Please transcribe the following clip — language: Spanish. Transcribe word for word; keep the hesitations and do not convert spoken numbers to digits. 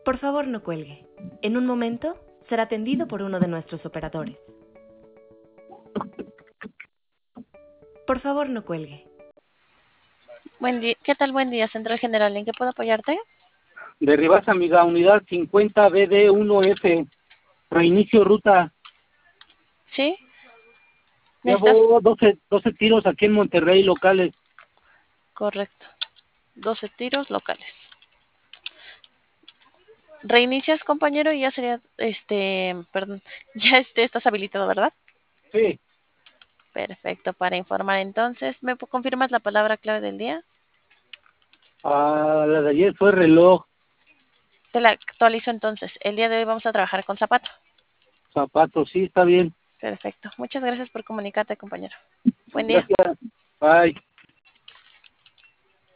Por favor, no cuelgue. En un momento será atendido por uno de nuestros operadores. Por favor, no cuelgue. Buen día. ¿Qué tal? Buen día, Central General. ¿En qué puedo apoyarte? De Rivas, amiga, unidad cincuenta B D uno F, reinicio ruta. ¿Sí? ¿Necesitas? Llevo doce, doce tiros aquí en Monterrey, locales. Correcto. doce tiros locales. Reinicias, compañero, y ya sería, este, perdón, ya este, estás habilitado, ¿verdad? Sí. Perfecto, para informar entonces, ¿me pu- confirmas la palabra clave del día? Ah, la de ayer fue reloj, Te la actualizo entonces. El día de hoy vamos a trabajar con zapato. zapatos, sí, está bien. Perfecto. Muchas gracias por comunicarte, compañero. Buen día. Gracias. Bye.